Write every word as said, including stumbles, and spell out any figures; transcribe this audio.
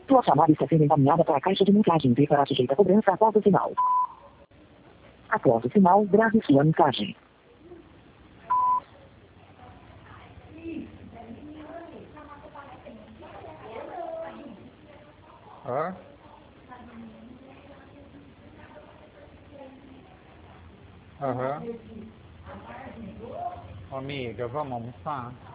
Sua chamada está sendo encaminhada para a caixa de mensagens e será sujeita a cobrança após o sinal. Após o sinal, grave sua mensagem. Hã? Aham. Ô, amiga, vamos almoçar?